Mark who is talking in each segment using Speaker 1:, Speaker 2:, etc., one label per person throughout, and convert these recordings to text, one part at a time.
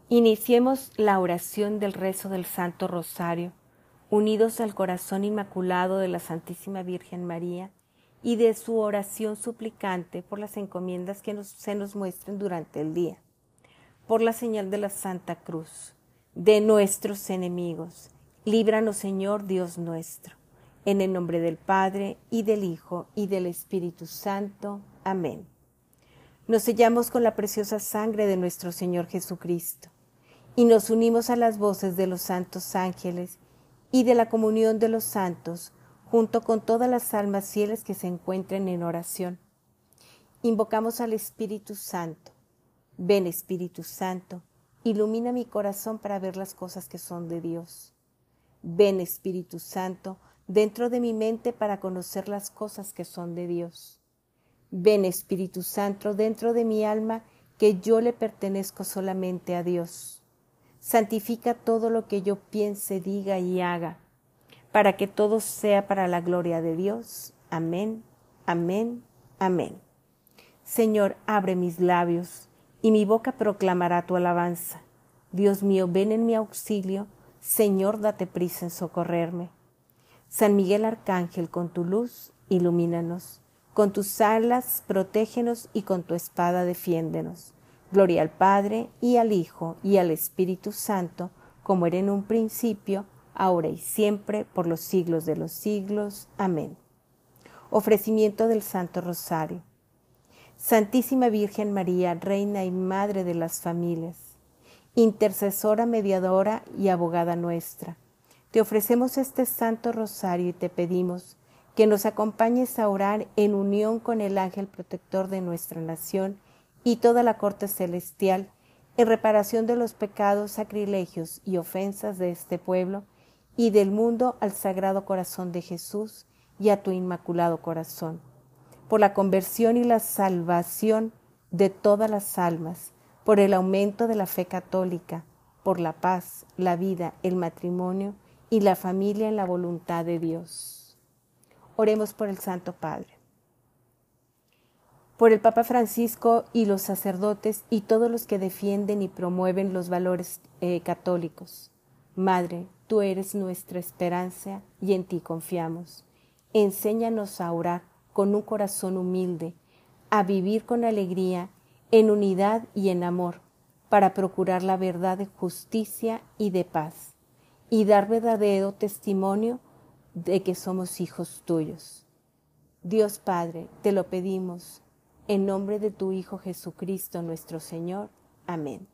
Speaker 1: Iniciemos la oración del rezo del Santo Rosario, unidos al corazón inmaculado de la Santísima Virgen María y de su oración suplicante por las encomiendas que se nos muestren durante el día. Por la señal de la Santa Cruz, de nuestros enemigos, líbranos, Señor Dios nuestro. En el nombre del Padre, y del Hijo, y del Espíritu Santo. Amén. Nos sellamos con la preciosa sangre de nuestro Señor Jesucristo, y nos unimos a las voces de los santos ángeles y de la comunión de los santos, junto con todas las almas fieles que se encuentren en oración. Invocamos al Espíritu Santo. Ven, Espíritu Santo, ilumina mi corazón para ver las cosas que son de Dios. Ven, Espíritu Santo, dentro de mi mente para conocer las cosas que son de Dios. Ven, Espíritu Santo, dentro de mi alma, que yo le pertenezco solamente a Dios. Santifica todo lo que yo piense, diga y haga, para que todo sea para la gloria de Dios. Amén, amén, amén. Señor, abre mis labios, y mi boca proclamará tu alabanza. Dios mío, ven en mi auxilio. Señor, date prisa en socorrerme. San Miguel Arcángel, con tu luz, ilumínanos. Con tus alas, protégenos, y con tu espada defiéndenos. Gloria al Padre, y al Hijo, y al Espíritu Santo, como era en un principio, ahora y siempre, por los siglos de los siglos. Amén. Ofrecimiento del Santo Rosario. Santísima Virgen María, Reina y Madre de las familias, intercesora, mediadora y abogada nuestra, te ofrecemos este Santo Rosario y te pedimos que nos acompañes a orar en unión con el ángel protector de nuestra nación y toda la corte celestial, en reparación de los pecados, sacrilegios y ofensas de este pueblo y del mundo, al Sagrado Corazón de Jesús y a tu Inmaculado Corazón, por la conversión y la salvación de todas las almas, por el aumento de la fe católica, por la paz, la vida, el matrimonio y la familia en la voluntad de Dios. Oremos por el Santo Padre, por el Papa Francisco y los sacerdotes y todos los que defienden y promueven los valores católicos. Madre, tú eres nuestra esperanza y en ti confiamos. Enséñanos a orar con un corazón humilde, a vivir con alegría, en unidad y en amor, para procurar la verdad de justicia y de paz, y dar verdadero testimonio de que somos hijos tuyos. Dios Padre, te lo pedimos, en nombre de tu Hijo Jesucristo nuestro Señor. Amén.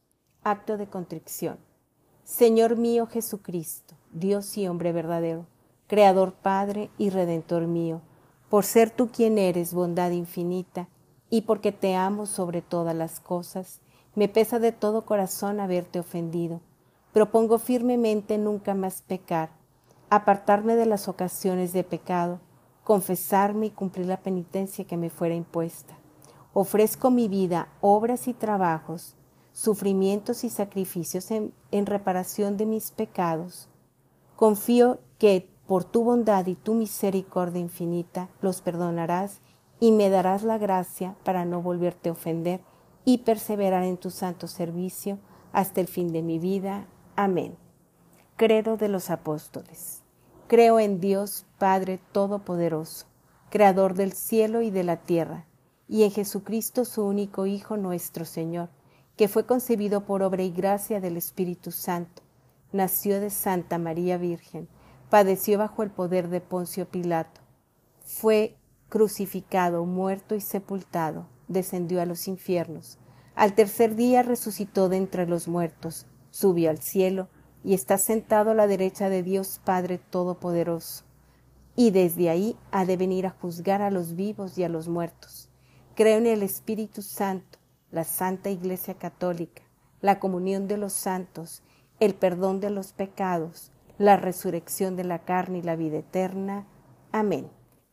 Speaker 1: Acto de contrición. Señor mío Jesucristo, Dios y hombre verdadero, Creador, Padre y Redentor mío, por ser tú quien eres bondad infinita, y porque te amo sobre todas las cosas, me pesa de todo corazón haberte ofendido. Propongo firmemente nunca más pecar, apartarme de las ocasiones de pecado, confesarme y cumplir la penitencia que me fuera impuesta. Ofrezco mi vida, obras y trabajos, sufrimientos y sacrificios en reparación de mis pecados. Confío que por tu bondad y tu misericordia infinita los perdonarás y me darás la gracia para no volverte a ofender y perseverar en tu santo servicio hasta el fin de mi vida. Amén. Credo de los apóstoles. Creo en Dios, Padre Todopoderoso, Creador del cielo y de la tierra, y en Jesucristo su único Hijo nuestro Señor, que fue concebido por obra y gracia del Espíritu Santo, nació de Santa María Virgen, padeció bajo el poder de Poncio Pilato, fue crucificado, muerto y sepultado, descendió a los infiernos, al tercer día resucitó de entre los muertos, subió al cielo y está sentado a la derecha de Dios Padre Todopoderoso, y desde ahí ha de venir a juzgar a los vivos y a los muertos. Creo en el Espíritu Santo, la Santa Iglesia Católica, la comunión de los santos, el perdón de los pecados, la resurrección de la carne y la vida eterna. Amén.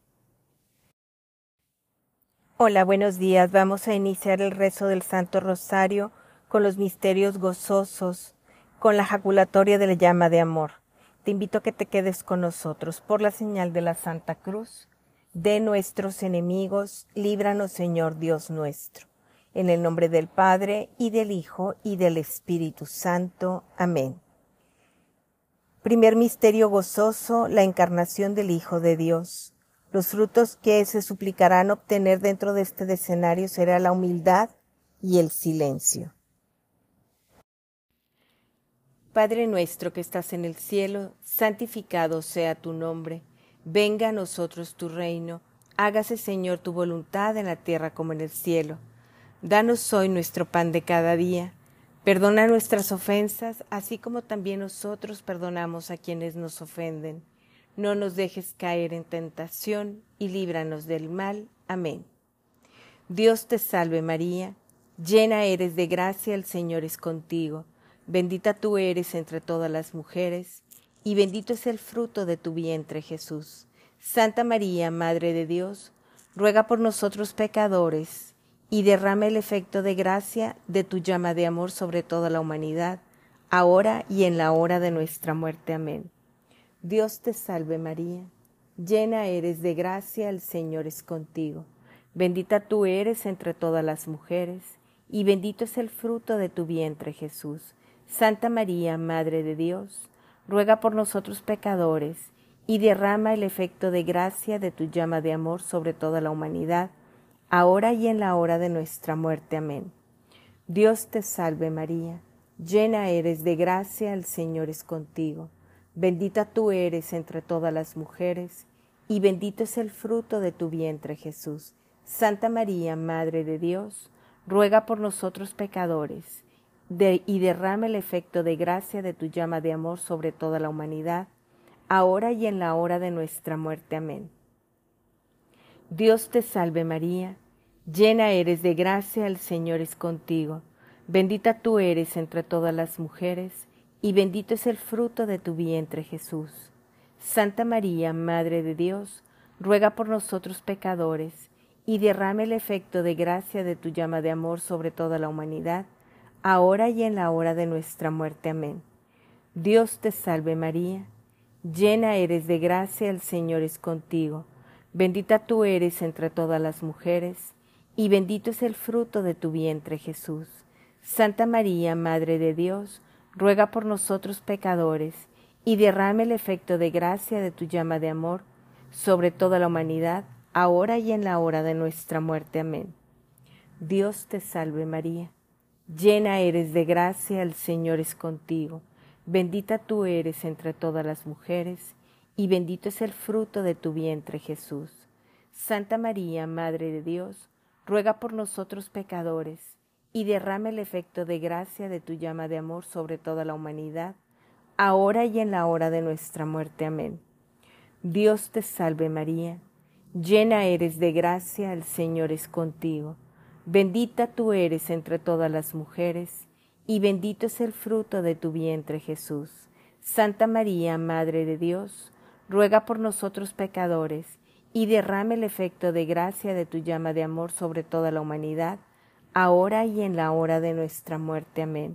Speaker 1: Hola, buenos días. Vamos a iniciar el rezo del Santo Rosario con los misterios gozosos, con la jaculatoria de la llama de amor. Te invito a que te quedes con nosotros. Por la señal de la Santa Cruz, de nuestros enemigos, líbranos, Señor Dios nuestro. En el nombre del Padre, y del Hijo, y del Espíritu Santo. Amén. Primer misterio gozoso, la encarnación del Hijo de Dios. Los frutos que se suplicarán obtener dentro de este escenario será la humildad y el silencio. Padre nuestro que estás en el cielo, santificado sea tu nombre. Venga a nosotros tu reino. Hágase, Señor, tu voluntad en la tierra como en el cielo. Danos hoy nuestro pan de cada día. Perdona nuestras ofensas, así como también nosotros perdonamos a quienes nos ofenden. No nos dejes caer en tentación y líbranos del mal. Amén. Dios te salve María, llena eres de gracia, el Señor es contigo. Bendita tú eres entre todas las mujeres, y bendito es el fruto de tu vientre, Jesús. Santa María, Madre de Dios, ruega por nosotros pecadores, y derrama el efecto de gracia de tu llama de amor sobre toda la humanidad, ahora y en la hora de nuestra muerte. Amén. Dios te salve María, llena eres de gracia, el Señor es contigo. Bendita tú eres entre todas las mujeres, y bendito es el fruto de tu vientre, Jesús. Santa María, Madre de Dios, ruega por nosotros pecadores, y derrama el efecto de gracia de tu llama de amor sobre toda la humanidad, ahora y en la hora de nuestra muerte. Amén. Dios te salve María, llena eres de gracia, el Señor es contigo. Bendita tú eres entre todas las mujeres, y bendito es el fruto de tu vientre, Jesús. Santa María, Madre de Dios, ruega por nosotros pecadores, y derrama el efecto de gracia de tu llama de amor sobre toda la humanidad, ahora y en la hora de nuestra muerte. Amén. Dios te salve María, llena eres de gracia, el Señor es contigo. Bendita tú eres entre todas las mujeres, y bendito es el fruto de tu vientre, Jesús. Santa María, Madre de Dios, ruega por nosotros pecadores, y derrama el efecto de gracia de tu llama de amor sobre toda la humanidad, ahora y en la hora de nuestra muerte. Amén. Dios te salve María, llena eres de gracia, el Señor es contigo. Bendita tú eres entre todas las mujeres, y bendito es el fruto de tu vientre, Jesús. Santa María, Madre de Dios, ruega por nosotros pecadores, y derrama el efecto de gracia de tu llama de amor sobre toda la humanidad, ahora y en la hora de nuestra muerte. Amén. Dios te salve María, llena eres de gracia, el Señor es contigo. Bendita tú eres entre todas las mujeres, y bendito es el fruto de tu vientre, Jesús. Santa María, Madre de Dios, ruega por nosotros pecadores, y derrama el efecto de gracia de tu llama de amor sobre toda la humanidad, ahora y en la hora de nuestra muerte. Amén. Dios te salve María, llena eres de gracia, el Señor es contigo. Bendita tú eres entre todas las mujeres, y bendito es el fruto de tu vientre, Jesús. Santa María, Madre de Dios, ruega por nosotros pecadores, y derrama el efecto de gracia de tu llama de amor sobre toda la humanidad, ahora y en la hora de nuestra muerte. Amén.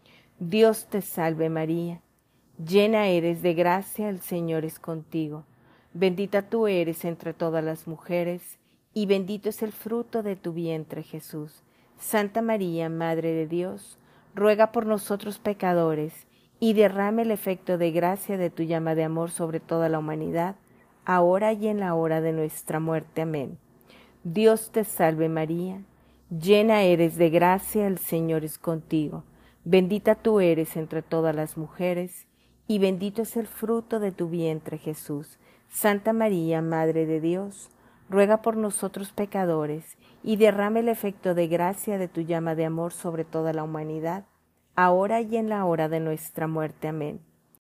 Speaker 1: Dios te salve María, llena eres de gracia, el Señor es contigo. Bendita tú eres entre todas las mujeres, y bendito es el fruto de tu vientre, Jesús. Santa María, Madre de Dios, ruega por nosotros pecadores, y derrame el efecto de gracia de tu llama de amor sobre toda la humanidad, ahora y en la hora de nuestra muerte. Amén. Dios te salve María, llena eres de gracia, el Señor es contigo. Bendita tú eres entre todas las mujeres, y bendito es el fruto de tu vientre, Jesús. Santa María, Madre de Dios, ruega por nosotros pecadores, y derrame el efecto de gracia de tu llama de amor sobre toda la humanidad, ahora y en la hora de nuestra muerte. Amén.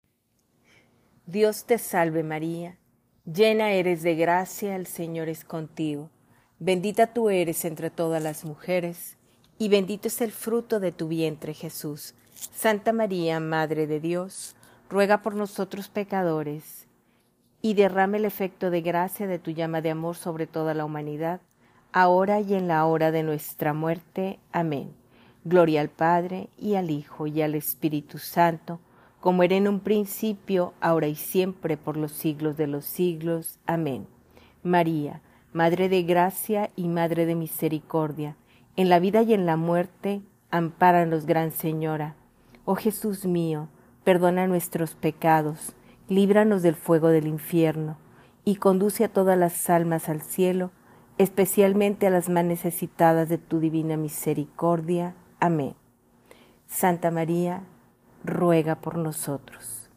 Speaker 1: Dios te salve María, llena eres de gracia, el Señor es contigo. Bendita tú eres entre todas las mujeres, y bendito es el fruto de tu vientre, Jesús. Santa María, Madre de Dios, ruega por nosotros pecadores, y derrame el efecto de gracia de tu llama de amor sobre toda la humanidad, ahora y en la hora de nuestra muerte. Amén. Gloria al Padre, y al Hijo, y al Espíritu Santo, como era en un principio, ahora y siempre, por los siglos de los siglos. Amén. María, Madre de gracia y Madre de misericordia, En la vida y en la muerte, ampáranos, Gran Señora. Oh Jesús mío, perdona nuestros pecados, líbranos del fuego del infierno, y conduce a todas las almas al cielo, especialmente a las más necesitadas de tu divina misericordia. Amén. Santa María, ruega por nosotros.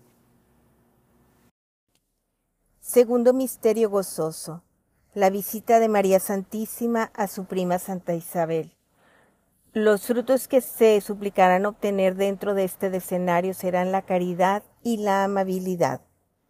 Speaker 1: Segundo misterio gozoso: la visita de María Santísima a su prima Santa Isabel. Los frutos que se suplicarán obtener dentro de este escenario serán la caridad y la amabilidad.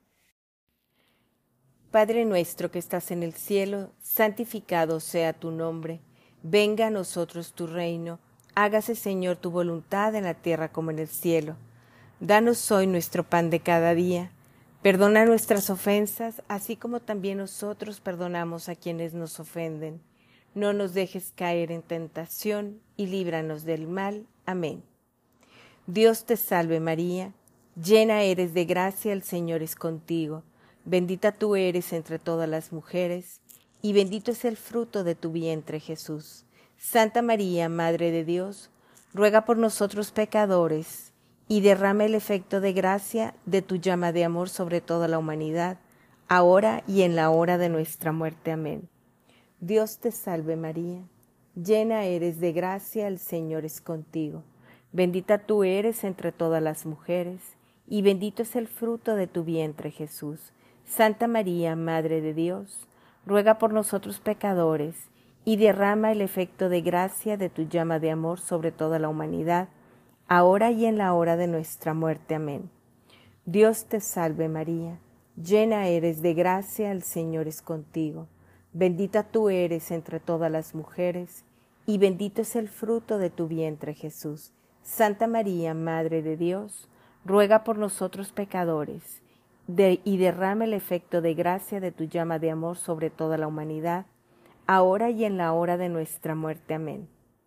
Speaker 1: Padre nuestro que estás en el cielo, santificado sea tu nombre. Venga a nosotros tu reino. Hágase, Señor, tu voluntad en la tierra como en el cielo. Danos hoy nuestro pan de cada día. Perdona nuestras ofensas, así como también nosotros perdonamos a quienes nos ofenden. No nos dejes caer en tentación y líbranos del mal. Amén. Dios te salve María, llena eres de gracia, el Señor es contigo. Bendita tú eres entre todas las mujeres, y bendito es el fruto de tu vientre, Jesús. Santa María, Madre de Dios, ruega por nosotros pecadores, y derrama el efecto de gracia de tu llama de amor sobre toda la humanidad, ahora y en la hora de nuestra muerte. Amén. Dios te salve María, llena eres de gracia, el Señor es contigo. Bendita tú eres entre todas las mujeres, y bendito es el fruto de tu vientre, Jesús. Santa María, Madre de Dios, ruega por nosotros pecadores, y derrama el efecto de gracia de tu llama de amor sobre toda la humanidad, ahora y en la hora de nuestra muerte. Amén. Dios te salve María, llena eres de gracia, el Señor es contigo. Bendita tú eres entre todas las mujeres, y bendito es el fruto de tu vientre, Jesús. Santa María, Madre de Dios, ruega por nosotros pecadores, y derrama el efecto de gracia de tu llama de amor sobre toda la humanidad, ahora y en la hora de nuestra muerte. Amén.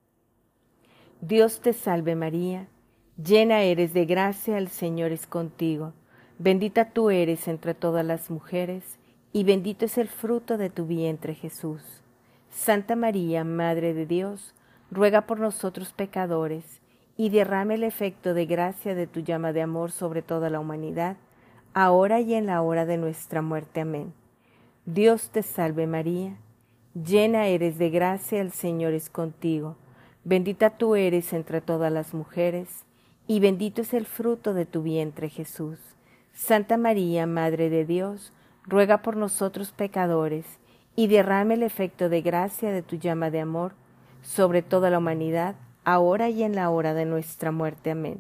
Speaker 1: Dios te salve María, llena eres de gracia, el Señor es contigo. Bendita tú eres entre todas las mujeres, y bendito es el fruto de tu vientre, Jesús. Santa María, Madre de Dios, ruega por nosotros pecadores, y derrama el efecto de gracia de tu llama de amor sobre toda la humanidad, ahora y en la hora de nuestra muerte. Amén. Dios te salve María, llena eres de gracia, el Señor es contigo. Bendita tú eres entre todas las mujeres, y bendito es el fruto de tu vientre, Jesús. Santa María, Madre de Dios, ruega por nosotros pecadores, y derrama el efecto de gracia de tu llama de amor sobre toda la humanidad, ahora y en la hora de nuestra muerte. Amén.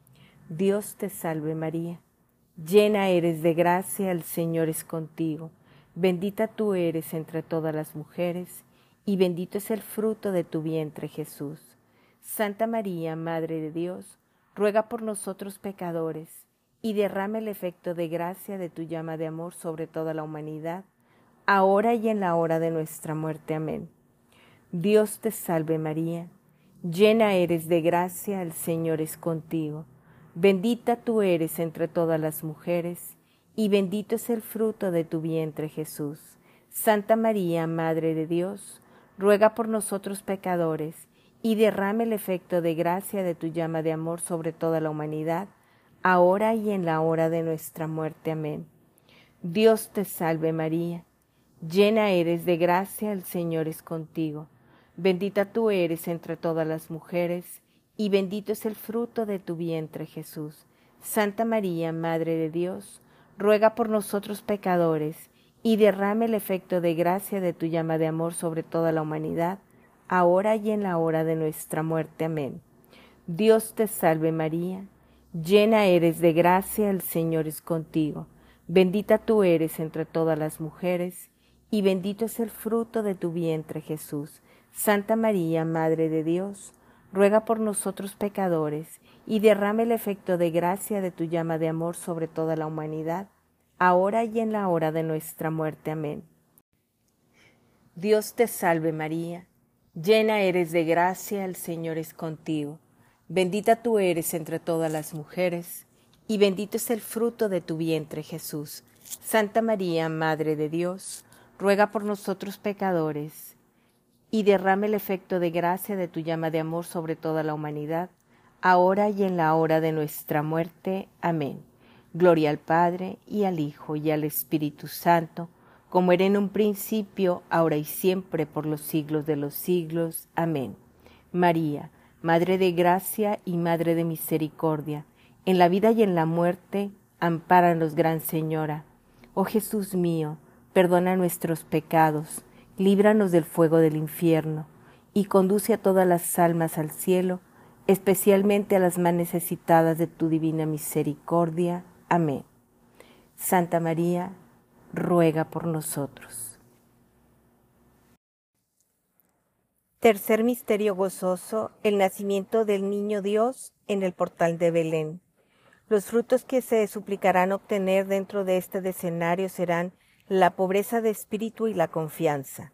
Speaker 1: Dios te salve María, llena eres de gracia, el Señor es contigo. Bendita tú eres entre todas las mujeres, y bendito es el fruto de tu vientre, Jesús. Santa María, Madre de Dios, ruega por nosotros pecadores, y derrama el efecto de gracia de tu llama de amor sobre toda la humanidad, ahora y en la hora de nuestra muerte. Amén. Dios te salve María, llena eres de gracia, el Señor es contigo. Bendita tú eres entre todas las mujeres, y bendito es el fruto de tu vientre, Jesús. Santa María, Madre de Dios, ruega por nosotros pecadores, y derrama el efecto de gracia de tu llama de amor sobre toda la humanidad, ahora y en la hora de nuestra muerte. Amén. Dios te salve María, llena eres de gracia, el Señor es contigo. Bendita tú eres entre todas las mujeres, y bendito es el fruto de tu vientre, Jesús. Santa María, Madre de Dios, ruega por nosotros pecadores, y derrama el efecto de gracia de tu llama de amor sobre toda la humanidad, ahora y en la hora de nuestra muerte. Amén. Dios te salve María, llena eres de gracia, el Señor es contigo. Bendita tú eres entre todas las mujeres, y bendito es el fruto de tu vientre, Jesús. Santa María, Madre de Dios, ruega por nosotros pecadores, y derrama el efecto de gracia de tu llama de amor sobre toda la humanidad, ahora y en la hora de nuestra muerte. Amén. Dios te salve María, llena eres de gracia, el Señor es contigo. Bendita tú eres entre todas las mujeres, y bendito es el fruto de tu vientre, Jesús. Santa María, Madre de Dios, ruega por nosotros pecadores, y derrame el efecto de gracia de tu llama de amor sobre toda la humanidad, ahora y en la hora de nuestra muerte. Amén. Gloria al Padre, y al Hijo, y al Espíritu Santo, como era en un principio, ahora y siempre, por los siglos de los siglos. Amén. María, Madre de gracia y Madre de misericordia, en la vida y en la muerte, ampáranos, Gran Señora. Oh Jesús mío, perdona nuestros pecados, líbranos del fuego del infierno, y conduce a todas las almas al cielo, especialmente a las más necesitadas de tu divina misericordia. Amén. Santa María, ruega por nosotros. Tercer misterio gozoso, el nacimiento del Niño Dios en el portal de Belén. Los frutos que se suplicarán obtener dentro de este escenario serán la pobreza de espíritu y la confianza.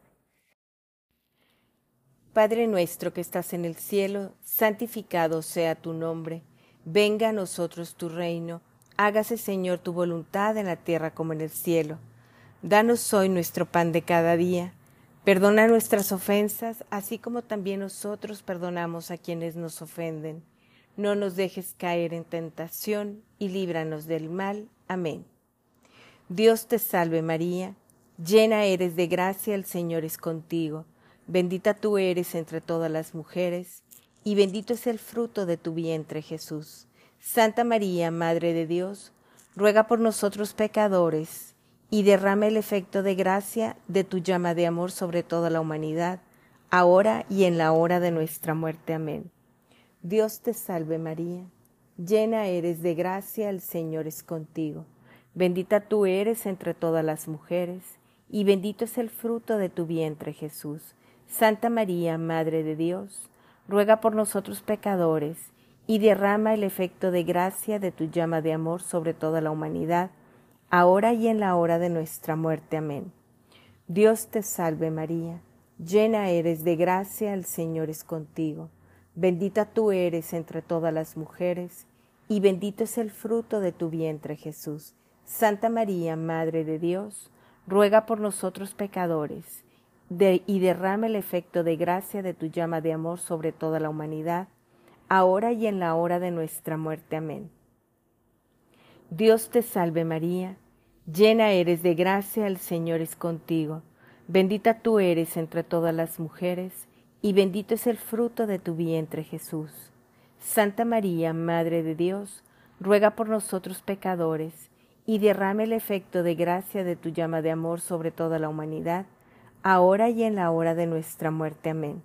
Speaker 1: Padre nuestro que estás en el cielo, santificado sea tu nombre. Venga a nosotros tu reino. Hágase, Señor, tu voluntad en la tierra como en el cielo. Danos hoy nuestro pan de cada día. Perdona nuestras ofensas, así como también nosotros perdonamos a quienes nos ofenden. No nos dejes caer en tentación y líbranos del mal. Amén. Dios te salve María, llena eres de gracia, el Señor es contigo. Bendita tú eres entre todas las mujeres, y bendito es el fruto de tu vientre, Jesús. Santa María, Madre de Dios, ruega por nosotros pecadores, y derrama el efecto de gracia de tu llama de amor sobre toda la humanidad, ahora y en la hora de nuestra muerte. Amén. Dios te salve María, llena eres de gracia, el Señor es contigo. Bendita tú eres entre todas las mujeres, y bendito es el fruto de tu vientre, Jesús. Santa María, Madre de Dios, ruega por nosotros pecadores, y derrama el efecto de gracia de tu llama de amor sobre toda la humanidad, ahora y en la hora de nuestra muerte. Amén. Dios te salve María, llena eres de gracia, el Señor es contigo. Bendita tú eres entre todas las mujeres, y bendito es el fruto de tu vientre, Jesús. Santa María, Madre de Dios, ruega por nosotros pecadores, y derrama el efecto de gracia de tu llama de amor sobre toda la humanidad, ahora y en la hora de nuestra muerte. Amén. Dios te salve María, llena eres de gracia, el Señor es contigo. Bendita tú eres entre todas las mujeres, y bendito es el fruto de tu vientre, Jesús. Santa María, Madre de Dios, ruega por nosotros pecadores, y derrama el efecto de gracia de tu llama de amor sobre toda la humanidad, ahora y en la hora de nuestra muerte. Amén.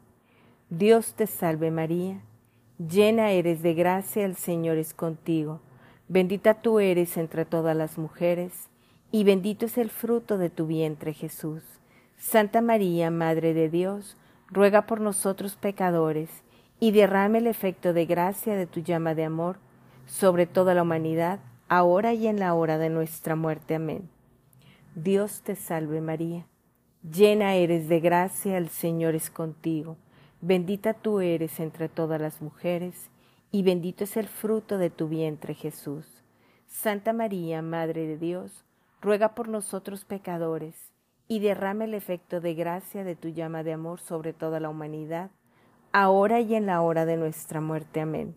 Speaker 1: Dios te salve María, llena eres de gracia, el Señor es contigo. Bendita tú eres entre todas las mujeres, y bendito es el fruto de tu vientre, Jesús. Santa María, Madre de Dios, ruega por nosotros pecadores, y derrama el efecto de gracia de tu llama de amor sobre toda la humanidad, ahora y en la hora de nuestra muerte. Amén. Dios te salve María, llena eres de gracia, el Señor es contigo. Bendita tú eres entre todas las mujeres, y bendito es el fruto de tu vientre, Jesús. Santa María, Madre de Dios, ruega por nosotros pecadores, y derrama el efecto de gracia de tu llama de amor sobre toda la humanidad, ahora y en la hora de nuestra muerte. Amén.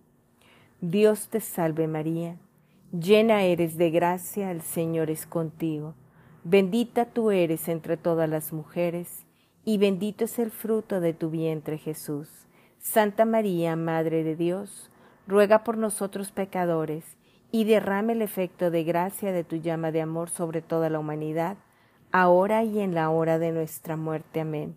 Speaker 1: Dios te salve María, llena eres de gracia, el Señor es contigo. Bendita tú eres entre todas las mujeres, y bendito es el fruto de tu vientre, Jesús. Santa María, Madre de Dios, ruega por nosotros pecadores, y derrama el efecto de gracia de tu llama de amor sobre toda la humanidad, ahora y en la hora de nuestra muerte. Amén.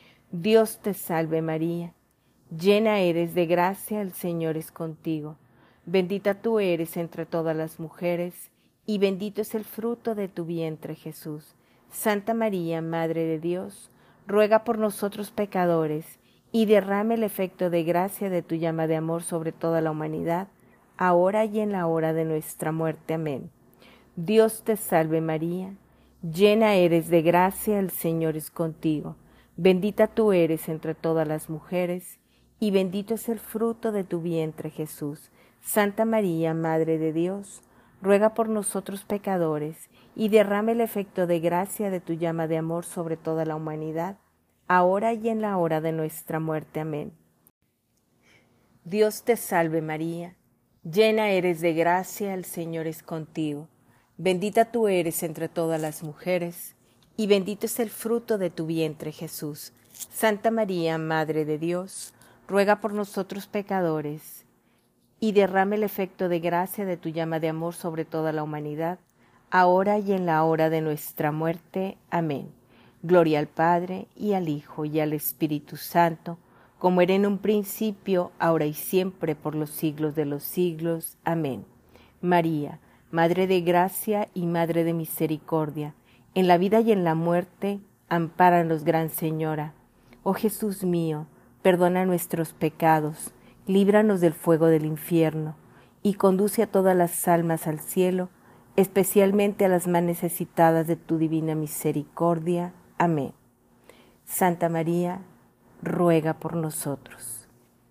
Speaker 1: Dios te salve María, llena eres de gracia, el Señor es contigo. Bendita tú eres entre todas las mujeres, y bendito es el fruto de tu vientre, Jesús. Santa María, Madre de Dios, ruega por nosotros pecadores, y derrama el efecto de gracia de tu llama de amor sobre toda la humanidad, ahora y en la hora de nuestra muerte. Amén. Dios te salve María, llena eres de gracia, el Señor es contigo. Bendita tú eres entre todas las mujeres, y bendito es el fruto de tu vientre, Jesús. Santa María, Madre de Dios, ruega por nosotros pecadores, y derrama el efecto de gracia de tu llama de amor sobre toda la humanidad, ahora y en la hora de nuestra muerte. Amén. Dios te salve María, llena eres de gracia, el Señor es contigo. Bendita tú eres entre todas las mujeres, y bendito es el fruto de tu vientre, Jesús. Santa María, Madre de Dios, ruega por nosotros pecadores, y derrame el efecto de gracia de tu llama de amor sobre toda la humanidad, ahora y en la hora de nuestra muerte. Amén. Gloria al Padre, y al Hijo, y al Espíritu Santo, como era en un principio, ahora y siempre, por los siglos de los siglos. Amén. María, Madre de gracia y Madre de misericordia, en la vida y en la muerte, ampáranos, Gran Señora. Oh Jesús mío, perdona nuestros pecados, líbranos del fuego del infierno, y conduce a todas las almas al cielo, especialmente a las más necesitadas de tu divina misericordia. Amén. Santa María, ruega por nosotros.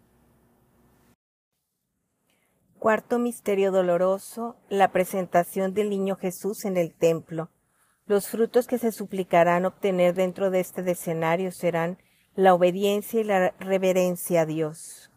Speaker 1: Cuarto misterio doloroso, la presentación del niño Jesús en el templo. Los frutos que se suplicarán obtener dentro de este escenario serán la obediencia y la reverencia a Dios.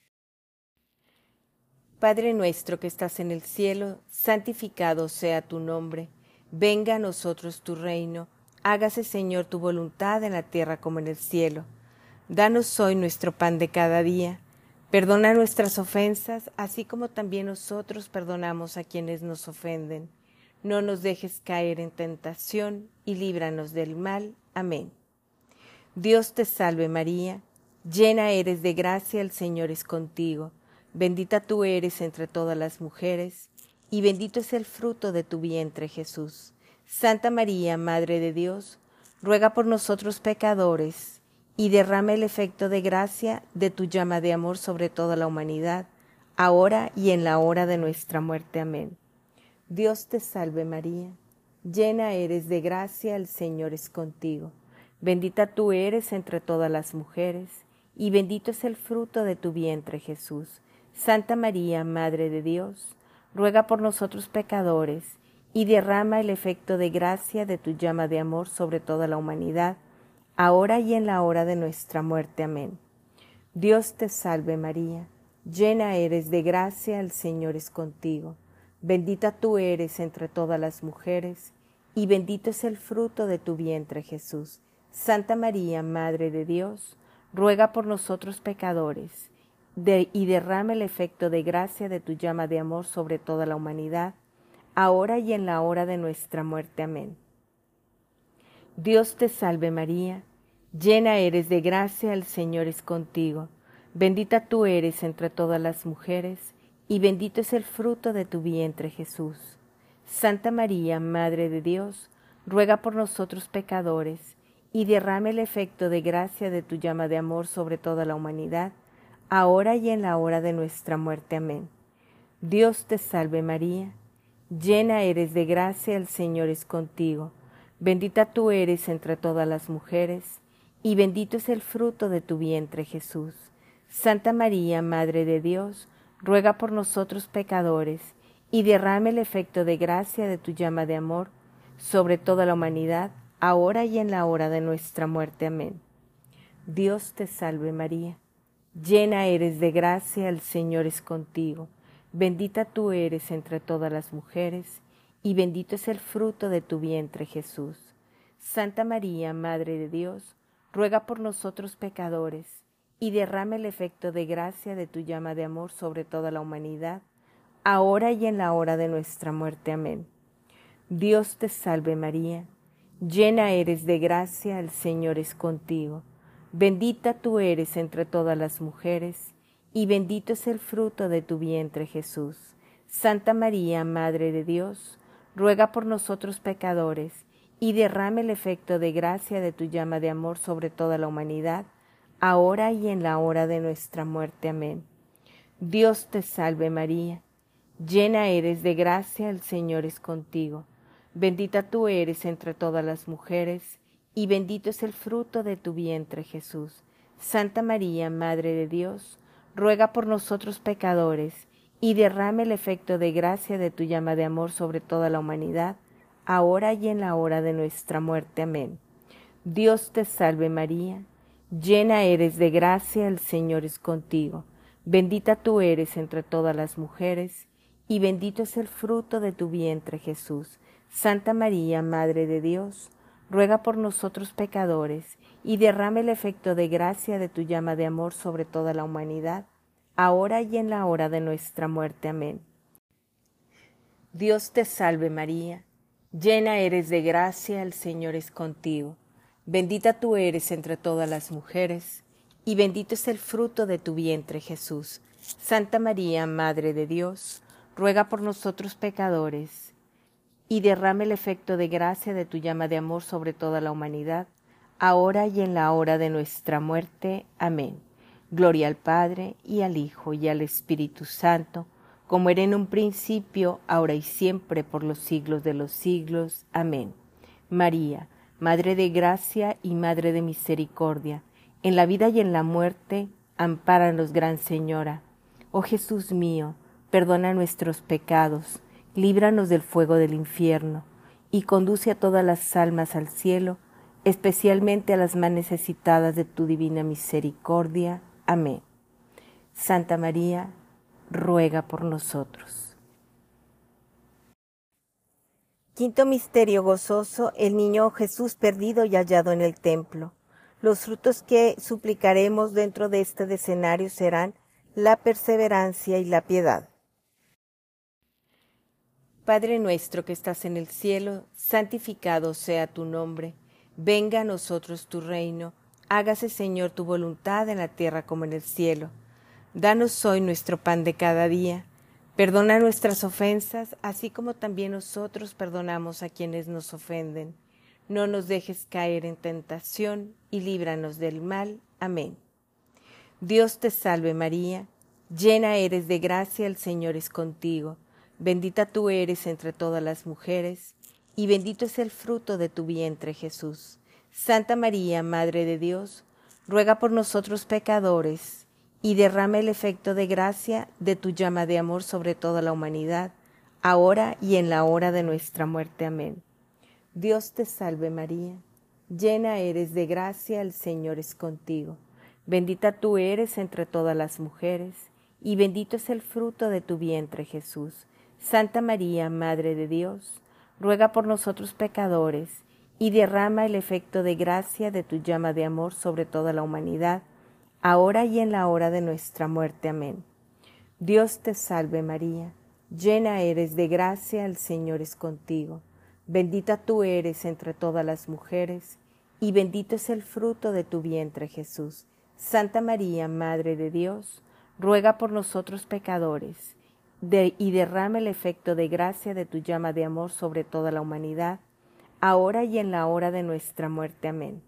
Speaker 1: Padre nuestro que estás en el cielo, santificado sea tu nombre. Venga a nosotros tu reino. Hágase, Señor, tu voluntad en la tierra como en el cielo. Danos hoy nuestro pan de cada día. Perdona nuestras ofensas, así como también nosotros perdonamos a quienes nos ofenden. No nos dejes caer en tentación y líbranos del mal. Amén. Dios te salve María, llena eres de gracia, el Señor es contigo. Bendita tú eres entre todas las mujeres, y bendito es el fruto de tu vientre, Jesús. Santa María, Madre de Dios, ruega por nosotros pecadores, y derrama el efecto de gracia de tu llama de amor sobre toda la humanidad, ahora y en la hora de nuestra muerte. Amén. Dios te salve María, llena eres de gracia, el Señor es contigo. Bendita tú eres entre todas las mujeres, y bendito es el fruto de tu vientre, Jesús. Santa María, Madre de Dios, ruega por nosotros pecadores, y derrama el efecto de gracia de tu llama de amor sobre toda la humanidad, ahora y en la hora de nuestra muerte. Amén. Dios te salve María, llena eres de gracia, el Señor es contigo. Bendita tú eres entre todas las mujeres, y bendito es el fruto de tu vientre, Jesús. Santa María, Madre de Dios, ruega por nosotros pecadores, y derrama el efecto de gracia de tu llama de amor sobre toda la humanidad, ahora y en la hora de nuestra muerte. Amén. Dios te salve María, llena eres de gracia, el Señor es contigo. Bendita tú eres entre todas las mujeres, y bendito es el fruto de tu vientre, Jesús. Santa María, Madre de Dios, ruega por nosotros pecadores, y derrama el efecto de gracia de tu llama de amor sobre toda la humanidad, ahora y en la hora de nuestra muerte. Amén. Dios te salve María, llena eres de gracia, el Señor es contigo. Bendita tú eres entre todas las mujeres, y bendito es el fruto de tu vientre, Jesús. Santa María, Madre de Dios, ruega por nosotros pecadores, y derrama el efecto de gracia de tu llama de amor sobre toda la humanidad, ahora y en la hora de nuestra muerte. Amén. Dios te salve María, llena eres de gracia, el Señor es contigo. Bendita tú eres entre todas las mujeres, y bendito es el fruto de tu vientre, Jesús. Santa María, Madre de Dios, ruega por nosotros pecadores, y derrama el efecto de gracia de tu llama de amor sobre toda la humanidad, ahora y en la hora de nuestra muerte. Amén. Dios te salve María, llena eres de gracia, el Señor es contigo. Bendita tú eres entre todas las mujeres, y bendito es el fruto de tu vientre, Jesús. Santa María, Madre de Dios, ruega por nosotros pecadores, y derrama el efecto de gracia de tu llama de amor sobre toda la humanidad, ahora y en la hora de nuestra muerte. Amén. Dios te salve María, llena eres de gracia, el Señor es contigo. Bendita tú eres entre todas las mujeres, y bendito es el fruto de tu vientre, Jesús. Santa María, Madre de Dios, ruega por nosotros pecadores, y derrama el efecto de gracia de tu llama de amor sobre toda la humanidad, ahora y en la hora de nuestra muerte. Amén. Dios te salve María, llena eres de gracia, el Señor es contigo. Bendita tú eres entre todas las mujeres, y bendito es el fruto de tu vientre Jesús. Santa María, Madre de Dios, ruega por nosotros pecadores, y derrama el efecto de gracia de tu llama de amor sobre toda la humanidad, ahora y en la hora de nuestra muerte. Amén. Dios te salve María, llena eres de gracia, el Señor es contigo. Bendita tú eres entre todas las mujeres, y bendito es el fruto de tu vientre Jesús. Santa María, Madre de Dios, ruega por nosotros pecadores, y derrama el efecto de gracia de tu llama de amor sobre toda la humanidad, ahora y en la hora de nuestra muerte. Amén. Gloria al Padre, y al Hijo, y al Espíritu Santo, como era en un principio, ahora y siempre, por los siglos de los siglos. Amén. María, Madre de gracia y Madre de misericordia, en la vida y en la muerte, ampáranos, Gran Señora. Oh Jesús mío, perdona nuestros pecados, líbranos del fuego del infierno, y conduce a todas las almas al cielo, especialmente a las más necesitadas de tu divina misericordia. Amén. Santa María, ruega por nosotros. Quinto misterio gozoso, el niño Jesús perdido y hallado en el templo. Los frutos que suplicaremos dentro de este escenario serán la perseverancia y la piedad. Padre nuestro que estás en el cielo, santificado sea tu nombre. Venga a nosotros tu reino. Hágase, Señor, tu voluntad en la tierra como en el cielo. Danos hoy nuestro pan de cada día. Perdona nuestras ofensas, así como también nosotros perdonamos a quienes nos ofenden. No nos dejes caer en tentación y líbranos del mal. Amén. Dios te salve María, llena eres de gracia, el Señor es contigo. Bendita tú eres entre todas las mujeres, y bendito es el fruto de tu vientre Jesús. Santa María, Madre de Dios, ruega por nosotros pecadores, y derrama el efecto de gracia de tu llama de amor sobre toda la humanidad, ahora y en la hora de nuestra muerte. Amén. Dios te salve María, llena eres de gracia, el Señor es contigo. Bendita tú eres entre todas las mujeres, y bendito es el fruto de tu vientre Jesús. Santa María, Madre de Dios, ruega por nosotros pecadores, y derrama el efecto de gracia de tu llama de amor sobre toda la humanidad, ahora y en la hora de nuestra muerte. Amén. Dios te salve María, llena eres de gracia, el Señor es contigo. Bendita tú eres entre todas las mujeres, y bendito es el fruto de tu vientre Jesús. Santa María, Madre de Dios, ruega por nosotros pecadores, y derrama el efecto de gracia de tu llama de amor sobre toda la humanidad, ahora y en la hora de nuestra muerte. Amén.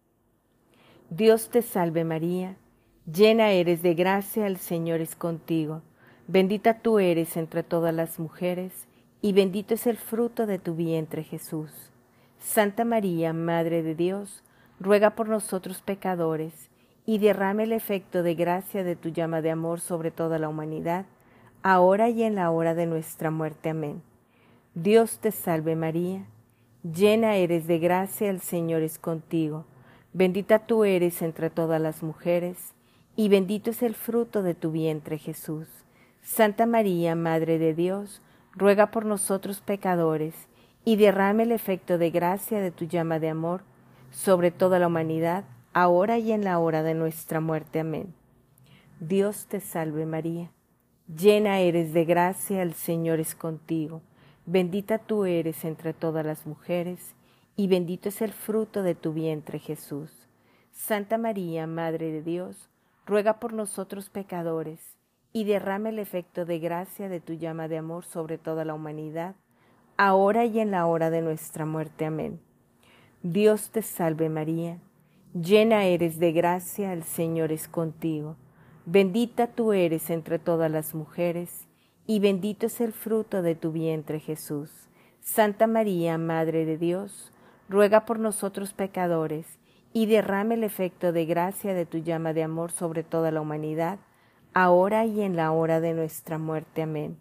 Speaker 1: Dios te salve María, llena eres de gracia, el Señor es contigo. Bendita tú eres entre todas las mujeres, y bendito es el fruto de tu vientre Jesús. Santa María, Madre de Dios, ruega por nosotros pecadores, y derrama el efecto de gracia de tu llama de amor sobre toda la humanidad, ahora y en la hora de nuestra muerte. Amén. Dios te salve María, llena eres de gracia, el Señor es contigo. Bendita tú eres entre todas las mujeres, y bendito es el fruto de tu vientre Jesús. Santa María, Madre de Dios, ruega por nosotros pecadores, y derrama el efecto de gracia de tu llama de amor sobre toda la humanidad, ahora y en la hora de nuestra muerte. Amén. Dios te salve María, llena eres de gracia, el Señor es contigo. Bendita tú eres entre todas las mujeres, y bendito es el fruto de tu vientre Jesús. Santa María, Madre de Dios, ruega por nosotros pecadores, y derrama el efecto de gracia de tu llama de amor sobre toda la humanidad, ahora y en la hora de nuestra muerte. Amén. Dios te salve María, llena eres de gracia, el Señor es contigo. Bendita tú eres entre todas las mujeres, y bendito es el fruto de tu vientre Jesús. Santa María, Madre de Dios, ruega por nosotros pecadores, y derrama el efecto de gracia de tu llama de amor sobre toda la humanidad, ahora y en la hora de nuestra muerte. Amén.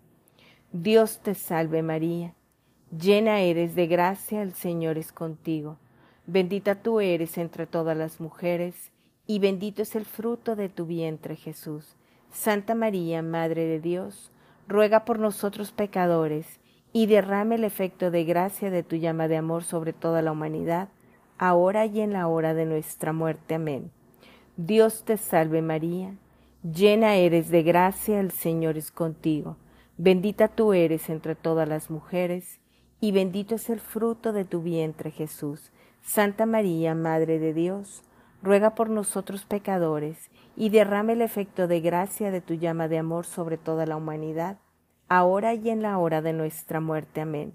Speaker 1: Dios te salve María, llena eres de gracia, el Señor es contigo. Bendita tú eres entre todas las mujeres, y bendito es el fruto de tu vientre, Jesús. Santa María, Madre de Dios, ruega por nosotros pecadores, y derrame el efecto de gracia de tu llama de amor sobre toda la humanidad, ahora y en la hora de nuestra muerte. Amén. Dios te salve María, llena eres de gracia, el Señor es contigo. Bendita tú eres entre todas las mujeres, y bendito es el fruto de tu vientre, Jesús. Santa María, Madre de Dios, ruega por nosotros pecadores, y derrame el efecto de gracia de tu llama de amor sobre toda la humanidad, ahora y en la hora de nuestra muerte. Amén.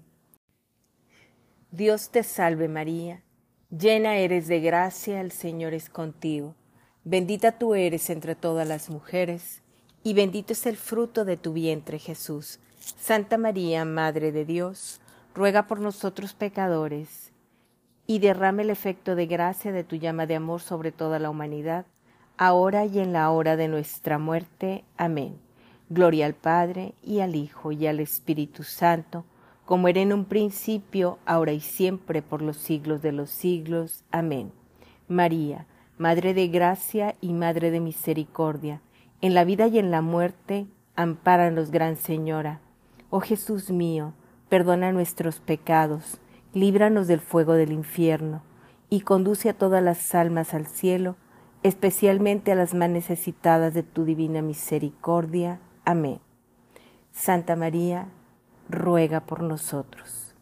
Speaker 1: Dios te salve María, llena eres de gracia, el Señor es contigo. Bendita tú eres entre todas las mujeres, y bendito es el fruto de tu vientre, Jesús. Santa María, Madre de Dios, ruega por nosotros pecadores, y derrame el efecto de gracia de tu llama de amor sobre toda la humanidad, ahora y en la hora de nuestra muerte. Amén. Gloria al Padre, y al Hijo, y al Espíritu Santo, como era en un principio, ahora y siempre, por los siglos de los siglos. Amén. María, Madre de gracia y Madre de misericordia, en la vida y en la muerte, ampáranos, Gran Señora. Oh Jesús mío, perdona nuestros pecados, líbranos del fuego del infierno, y conduce a todas las almas al cielo, especialmente a las más necesitadas de tu divina misericordia. Amén. Santa María, ruega por nosotros.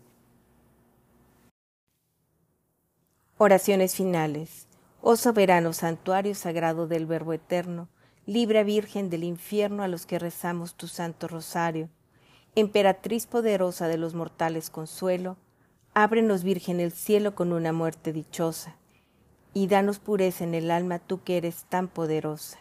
Speaker 1: Oraciones finales. Oh soberano santuario sagrado del Verbo eterno, libra Virgen del infierno a los que rezamos tu santo rosario. Emperatriz poderosa de los mortales consuelo, ábrenos Virgen el cielo con una muerte dichosa, y danos pureza en el alma tú que eres tan poderosa.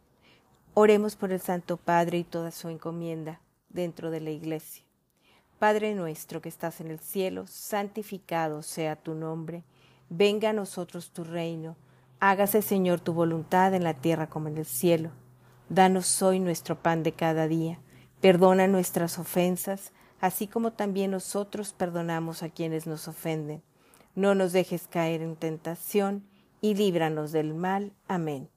Speaker 1: Oremos por el Santo Padre y toda su encomienda dentro de la Iglesia. Padre nuestro que estás en el cielo, santificado sea tu nombre. Venga a nosotros tu reino. Hágase, Señor, tu voluntad en la tierra como en el cielo. Danos hoy nuestro pan de cada día. Perdona nuestras ofensas, así como también nosotros perdonamos a quienes nos ofenden. No nos dejes caer en tentación, y líbranos del mal. Amén.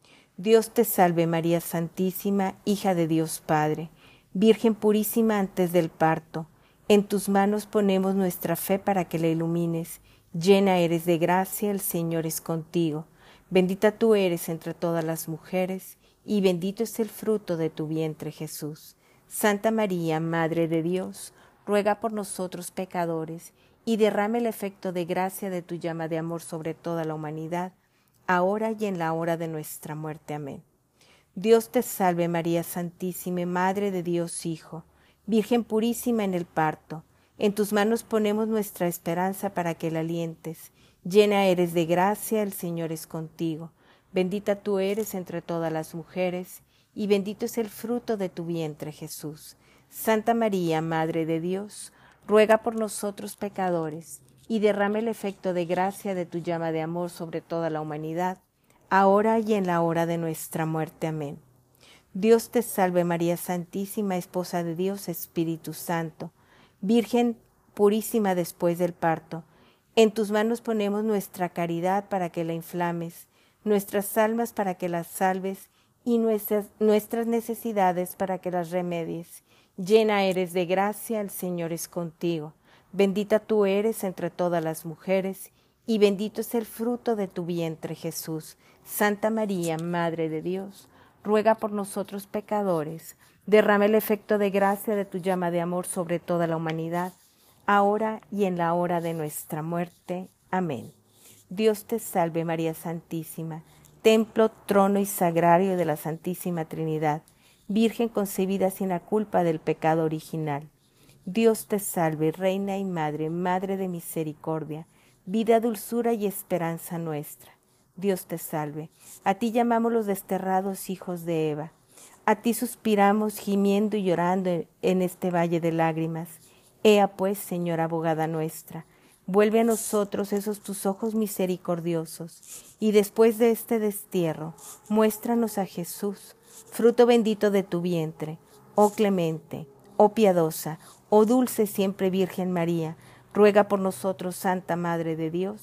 Speaker 1: Dios te salve María Santísima, hija de Dios Padre, Virgen purísima antes del parto. En tus manos ponemos nuestra fe para que la ilumines. Llena eres de gracia, el Señor es contigo. Bendita tú eres entre todas las mujeres, y bendito es el fruto de tu vientre, Jesús. Santa María, Madre de Dios, ruega por nosotros pecadores, y derrame el efecto de gracia de tu llama de amor sobre toda la humanidad, ahora y en la hora de nuestra muerte. Amén. Dios te salve María Santísima, Madre de Dios Hijo, Virgen purísima en el parto. En tus manos ponemos nuestra esperanza para que la alientes. Llena eres de gracia, el Señor es contigo. Bendita tú eres entre todas las mujeres, y bendito es el fruto de tu vientre, Jesús. Santa María, Madre de Dios, ruega por nosotros pecadores, y derrame el efecto de gracia de tu llama de amor sobre toda la humanidad, ahora y en la hora de nuestra muerte. Amén. Dios te salve María Santísima, Esposa de Dios, Espíritu Santo, Virgen purísima después del parto. En tus manos ponemos nuestra caridad para que la inflames, nuestras almas para que las salves, y nuestras necesidades para que las remedies. Llena eres de gracia, el Señor es contigo. Bendita tú eres entre todas las mujeres, y bendito es el fruto de tu vientre, Jesús. Santa María, Madre de Dios, ruega por nosotros pecadores. Derrama el efecto de gracia de tu llama de amor sobre toda la humanidad, ahora y en la hora de nuestra muerte. Amén. Dios te salve María Santísima, templo, trono y sagrario de la Santísima Trinidad, Virgen concebida sin la culpa del pecado original. Dios te salve, Reina y Madre, Madre de misericordia, vida, dulzura y esperanza nuestra. Dios te salve. A ti llamamos los desterrados hijos de Eva. A ti suspiramos, gimiendo y llorando en este valle de lágrimas. Ea pues, Señora abogada nuestra, vuelve a nosotros esos tus ojos misericordiosos, y después de este destierro, muéstranos a Jesús, fruto bendito de tu vientre. Oh clemente, oh piadosa, oh dulce siempre Virgen María, ruega por nosotros, Santa Madre de Dios,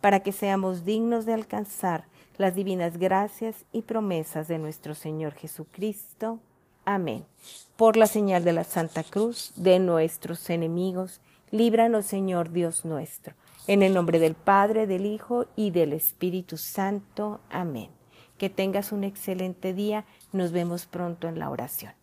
Speaker 1: para que seamos dignos de alcanzar las divinas gracias y promesas de nuestro Señor Jesucristo. Amén. Por la señal de la Santa Cruz de nuestros enemigos, líbranos, Señor Dios nuestro. En el nombre del Padre, del Hijo y del Espíritu Santo. Amén. Que tengas un excelente día. Nos vemos pronto en la oración.